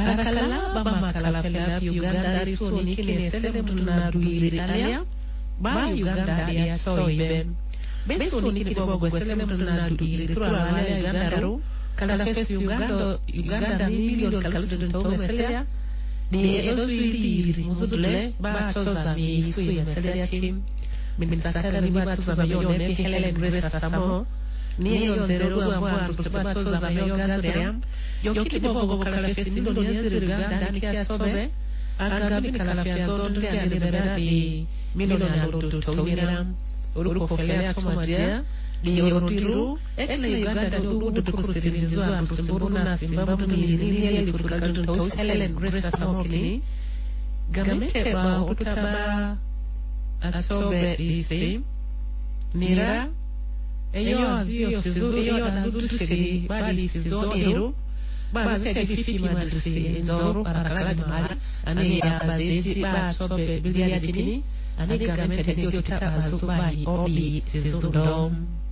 Barakala bama kalafela Uganda risoni kine sele mtuna duiri alia ba Uganda ya soibe beso ni kibogo sele mtuna duiri tura alia Uganda ro kala fes Uganda milion kaludun to meselia ni ezo iri muzudule ba choza mi sui meselia tim min sakara ni ba choza yone fi Helen Grace Samo ni yo zero amwa ruseba choza yo gazriam yo kibogo kala fes milion ya Uganda ni kia sobe agabi kala fes zondre ani bebera di milion ya lutu tomiram uruko felea tomadia di yorotiru ekle Uganda do kurusirizo ambusimburu na simbabu ni yeli furukadun tos Helen Grace Samokini gamete ba utaba asobe isi nira eyo azio sizo eyo nazuri siri badi sizo eru ba zete fifi madrisi enzoro parakala mahali ani ya bazeti ba asobe bilia dini ani gamete ndio kitaba zubai obi sizo dom